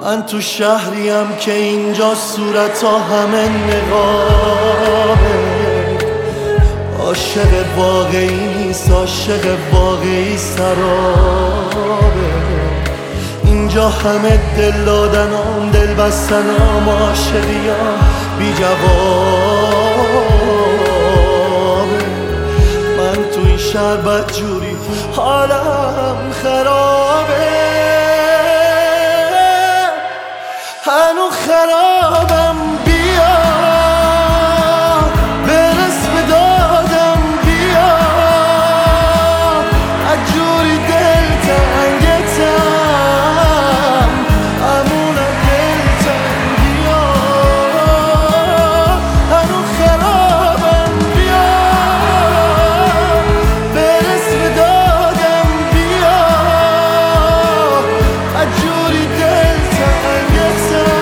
من تو شهریم که اینجا صورت ها همه نقابه. عاشق واقعی نیست، عاشق واقعی سرابه. اینجا همه دل دادنام، دل بستنام، عاشقیام بی جوابه. من تو این شهر بدجوری حالم خرابه، هنو خرابم. بیا برس به دادم، بیا اجوری دل تنگتم، امون دل تنگیا. هنو خرابم، بیا برس به دادم، بیا اجوری دل تنگتم.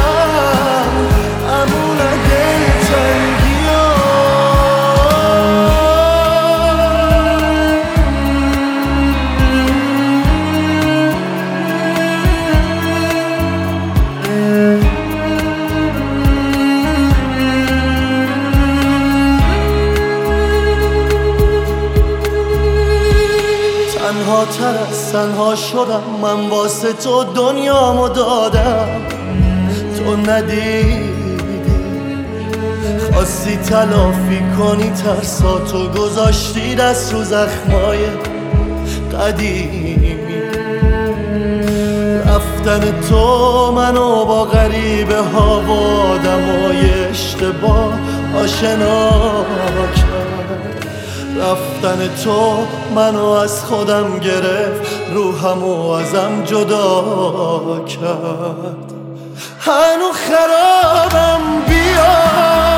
تنها تر از تنها شدم من، واسه تو دنیامو دادم. تو ندیدی، خواستی تلافی کنی ترساتو، گذاشتی دست رو زخمای قدیمی. رفتن تو منو با غریبه ها و آدمای اشتباه آشنا کرد. رفتن تو منو از خودم گرفت، روحمو ازم جدا کرد. هنو خرابم، بیا